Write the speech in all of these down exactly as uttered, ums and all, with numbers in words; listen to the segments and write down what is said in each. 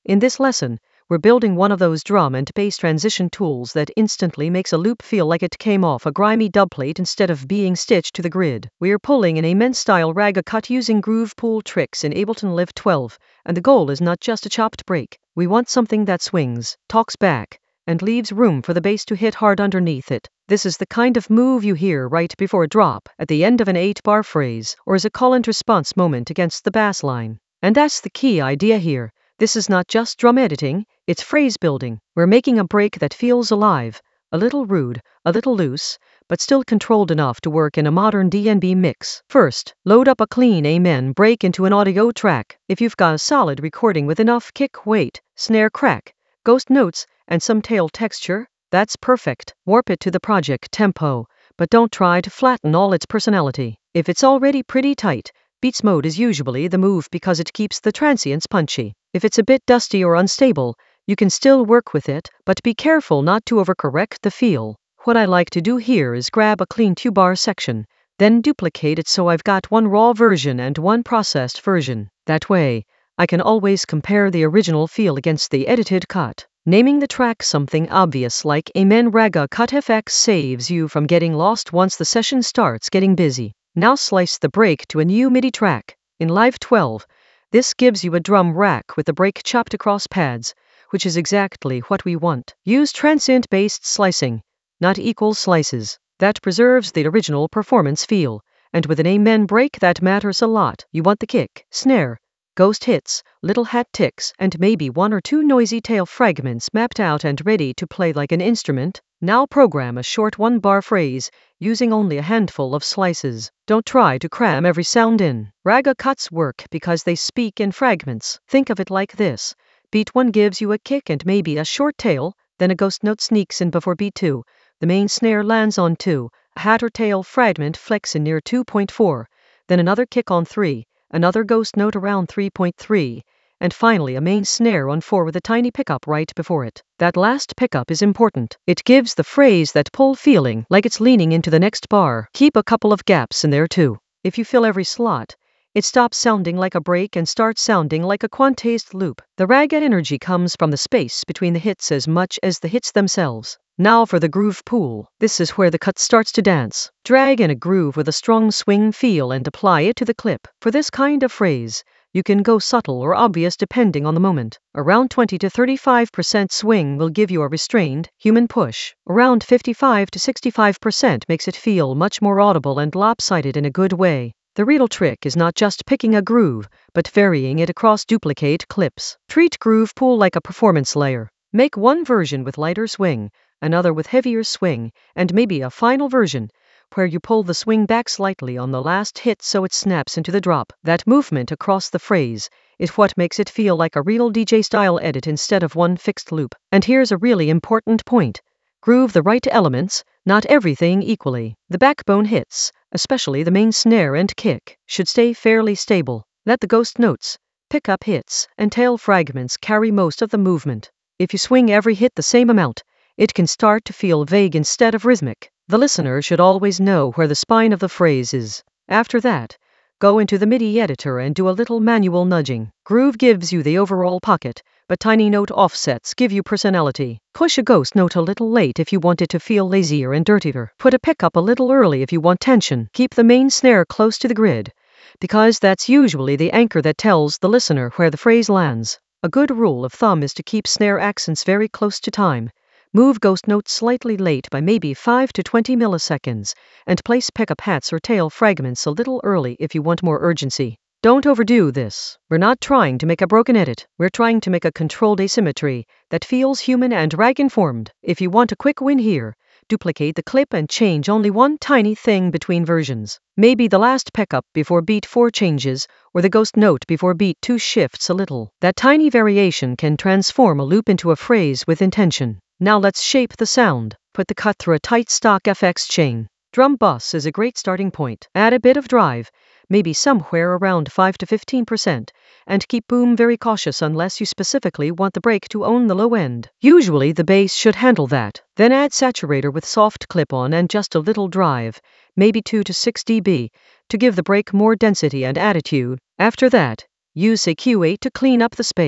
In this lesson, we're building one of those drum and bass transition tools that instantly makes a loop feel like it came off a grimy dubplate instead of being stitched to the grid. We are pulling an Amen-style raga cut using groove pool tricks in Ableton Live twelve, and the goal is not just a chopped break. We want something that swings, talks back, and leaves room for the bass to hit hard underneath it. This is the kind of move you hear right before a drop, at the end of an eight-bar phrase, or as a call-and-response moment against the bass line. And that's the key idea here. This is not just drum editing, it's phrase building. We're making a break that feels alive, a little rude, a little loose, but still controlled enough to work in a modern D and B mix. First, load up a clean Amen break into an audio track. If you've got a solid recording with enough kick weight, snare crack, ghost notes, and some tail texture, that's perfect. Warp it to the project tempo, but don't try to flatten all its personality. If it's already pretty tight, Beats mode is usually the move because it keeps the transients punchy. If it's a bit dusty or unstable, you can still work with it, but be careful not to overcorrect the feel. What I like to do here is grab a clean two-bar section, then duplicate it so I've got one raw version and one processed version. That way, I can always compare the original feel against the edited cut. Naming the track something obvious like Amen Raga Cut F X saves you from getting lost once the session starts getting busy. Now slice the break to a new MIDI track. In Live twelve, this gives you a drum rack with the break chopped across pads, which is exactly what we want. Use transient-based slicing, not equal slices. That preserves the original performance feel, and with an Amen break that matters a lot. You want the kick, snare, ghost hits, little hat ticks, and maybe one or two noisy tail fragments mapped out and ready to play like an instrument. Now program a short one-bar phrase, using only a handful of slices. Don't try to cram every sound in. Raga cuts work because they speak in fragments. Think of it like this. Beat one gives you a kick and maybe a short tail, then a ghost note sneaks in before beat two. The main snare lands on two, a hat or tail fragment flex in near two point four, then another kick on three, another ghost note around three point three, and finally a main snare on four with a tiny pickup right before it. That last pickup is important. It gives the phrase that pull feeling, like it's leaning into the next bar. Keep a couple of gaps in there too. If you fill every slot, it stops sounding like a break and starts sounding like a quantized loop. The raga energy comes from the space between the hits as much as the hits themselves. Now for the groove pool. This is where the cut starts to dance. Drag in a groove with a strong swing feel and apply it to the clip. For this kind of phrase, you can go subtle or obvious depending on the moment. Around twenty to thirty-five percent swing will give you a restrained, human push. Around fifty-five to sixty-five percent makes it feel much more audible and lopsided in a good way. The real trick is not just picking a groove, but varying it across duplicate clips. Treat groove pool like a performance layer. Make one version with lighter swing, another with heavier swing, and maybe a final version where you pull the swing back slightly on the last hit so it snaps into the drop. That movement across the phrase is what makes it feel like a real D J-style edit instead of one fixed loop. And here's a really important point. Groove the right elements, not everything equally. The backbone hits, especially the main snare and kick, should stay fairly stable. Let the ghost notes, pickup hits, and tail fragments carry most of the movement. If you swing every hit the same amount, it can start to feel vague instead of rhythmic. The listener should always know where the spine of the phrase is. After that, go into the MIDI editor and do a little manual nudging. Groove gives you the overall pocket, but tiny note offsets give you personality. Push a ghost note a little late if you want it to feel lazier and dirtier. Put a pickup a little early if you want tension. Keep the main snare close to the grid, because that's usually the anchor that tells the listener where the phrase lands. A good rule of thumb is to keep snare accents very close to time. Move ghost notes slightly late by maybe five to twenty milliseconds, and place pickup hats or tail fragments a little early if you want more urgency. Don't overdo this. We're not trying to make a broken edit. We're trying to make a controlled asymmetry that feels human and rag-informed. If you want a quick win here, duplicate the clip and change only one tiny thing between versions. Maybe the last pickup before beat four changes, or the ghost note before beat two shifts a little. That tiny variation can transform a loop into a phrase with intention. Now let's shape the sound. Put the cut through a tight stock F X chain. Drum bus is a great starting point. Add a bit of drive, maybe somewhere around five to fifteen percent, and keep boom very cautious unless you specifically want the break to own the low end. Usually the bass should handle that. Then add saturator with soft clip-on and just a little drive, maybe two to six decibels, to give the break more density and attitude. After that, use a Q eight to clean up the space.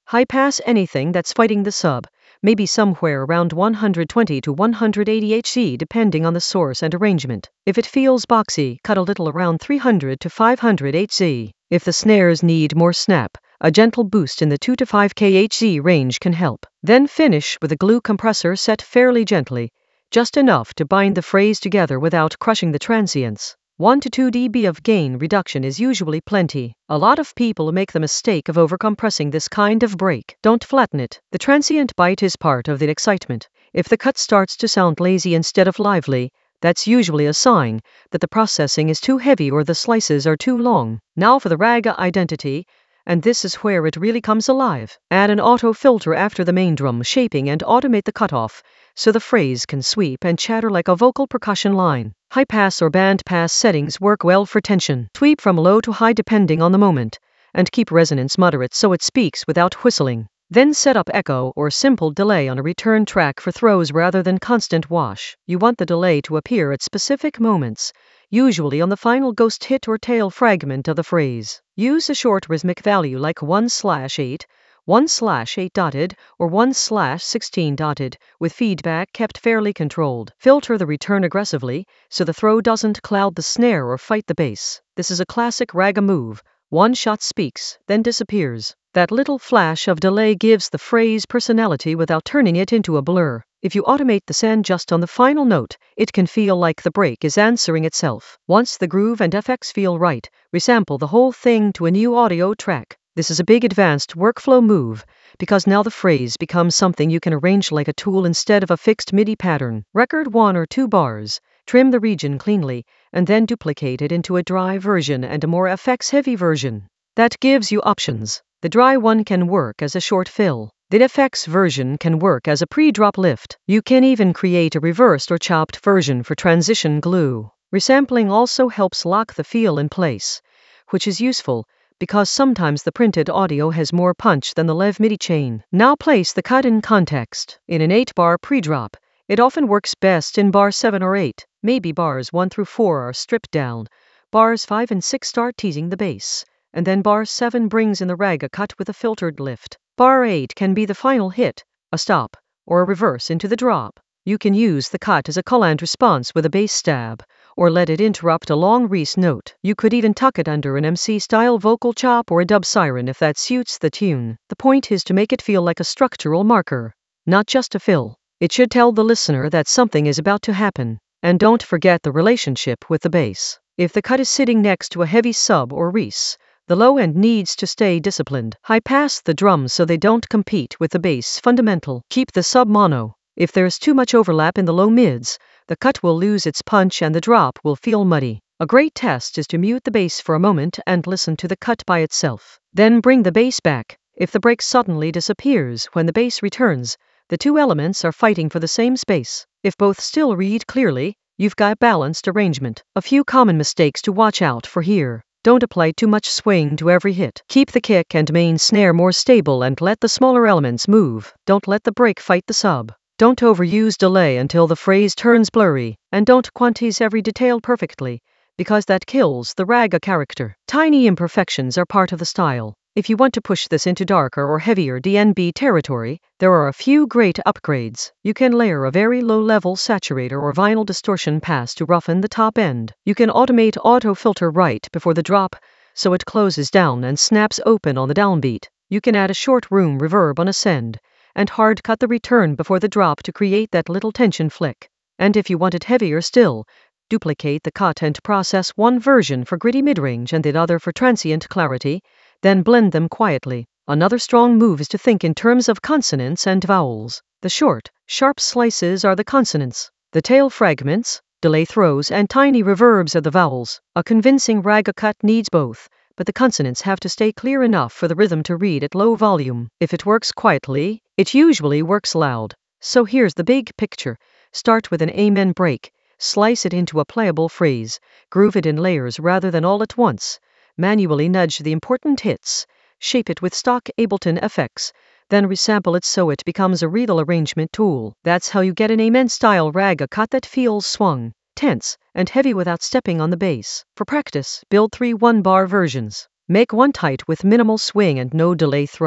High pass anything that's fighting the sub, maybe somewhere around one hundred twenty to one hundred eighty hertz depending on the source and arrangement. If it feels boxy, cut a little around three hundred to five hundred hertz. If the snares need more snap, a gentle boost in the two to five kilohertz range can help. Then finish with a glue compressor set fairly gently, just enough to bind the phrase together without crushing the transients. one to two decibels of gain reduction is usually plenty. A lot of people make the mistake of overcompressing this kind of break. Don't flatten it. The transient bite is part of the excitement. If the cut starts to sound lazy instead of lively, that's usually a sign that the processing is too heavy or the slices are too long. Now for the raga identity, and this is where it really comes alive. Add an auto filter after the main drum shaping and automate the cutoff, so the phrase can sweep and chatter like a vocal percussion line. High pass or band pass settings work well for tension. Sweep from low to high depending on the moment, and keep resonance moderate so it speaks without whistling. Then set up echo or simple delay on a return track for throws rather than constant wash. You want the delay to appear at specific moments, usually on the final ghost hit or tail fragment of the phrase. Use a short rhythmic value like one slash eight, one slash eight dotted, or one slash sixteen dotted, with feedback kept fairly controlled. Filter the return aggressively, so the throw doesn't cloud the snare or fight the bass. This is a classic raga move. One shot speaks, then disappears. That little flash of delay gives the phrase personality without turning it into a blur. If you automate the send just on the final note, it can feel like the break is answering itself. Once the groove and effects feel right, resample the whole thing to a new audio track. This is a big advanced workflow move, because now the phrase becomes something you can arrange like a tool instead of a fixed MIDI pattern. Record one or two bars, trim the region cleanly, and then duplicate it into a dry version and a more effects-heavy version. That gives you options. The dry one can work as a short fill. The effects version can work as a pre-drop lift. You can even create a reversed or chopped version for transition glue. Resampling also helps lock the feel in place, which is useful, because sometimes the printed audio has more punch than the Lev MIDI chain. Now place the cut in context. In an eight bar pre-drop, it often works best in bar seven or eight. Maybe bars one through four are stripped down. Bars five and six start teasing the bass, and then bar seven brings in the raga cut with a filtered lift. Bar eight can be the final hit, a stop, or a reverse into the drop. You can use the cut as a call and response with a bass stab, or let it interrupt a long res note. You could even tuck it under an M C-style vocal chop or a dub siren if that suits the tune. The point is to make it feel like a structural marker, not just a fill. It should tell the listener that something is about to happen. And don't forget the relationship with the bass. If the cut is sitting next to a heavy sub or res, the low end needs to stay disciplined. High pass the drums so they don't compete with the bass. Fundamental. Keep the sub mono. If there's too much overlap in the low mids, the cut will lose its punch and the drop will feel muddy. A great test is to mute the bass for a moment and listen to the cut by itself. Then bring the bass back. If the break suddenly disappears when the bass returns, the two elements are fighting for the same space. If both still read clearly, you've got balanced arrangement. A few common mistakes to watch out for here. Don't apply too much swing to every hit. Keep the kick and main snare more stable and let the smaller elements move. Don't let the break fight the sub. Don't overuse delay until the phrase turns blurry, and don't quantize every detail perfectly, because that kills the raga character. Tiny imperfections are part of the style. If you want to push this into darker or heavier D N B territory, there are a few great upgrades. You can layer a very low-level saturator or vinyl distortion pass to roughen the top end. You can automate auto filter right before the drop, so it closes down and snaps open on the downbeat. You can add a short room reverb on a send, and hard cut the return before the drop to create that little tension flick. And if you want it heavier still, duplicate the cut and process one version for gritty midrange and the other for transient clarity, then blend them quietly. Another strong move is to think in terms of consonants and vowels. The short, sharp slices are the consonants. The tail fragments, delay throws, and tiny reverbs are the vowels. A convincing raga cut needs both, but the consonants have to stay clear enough for the rhythm to read at low volume. If it works quietly, it usually works loud. So here's the big picture. Start with an amen break, slice it into a playable phrase, groove it in layers rather than all at once, manually nudge the important hits, shape it with stock Ableton effects, then resample it so it becomes a real arrangement tool. That's how you get an amen-style raga cut that feels swung, tense, and heavy without stepping on the bass. For practice, build three one-bar versions. Make one tight with minimal swing and no delay throw.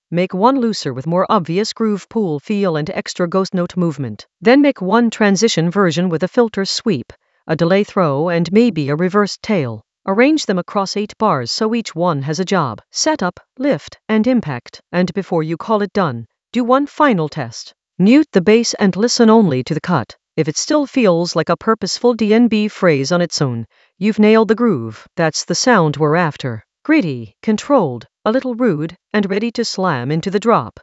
Make one looser with more obvious groove pool feel and extra ghost note movement. Then make one transition version with a filter sweep, a delay throw, and maybe a reversed tail. Arrange them across eight bars so each one has a job. Setup, lift, and impact. And before you call it done, do one final test. Mute the bass and listen only to the cut. If it still feels like a purposeful D N B phrase on its own, you've nailed the groove. That's the sound we're after. Gritty, controlled, a little rude, and ready to slam into the drop.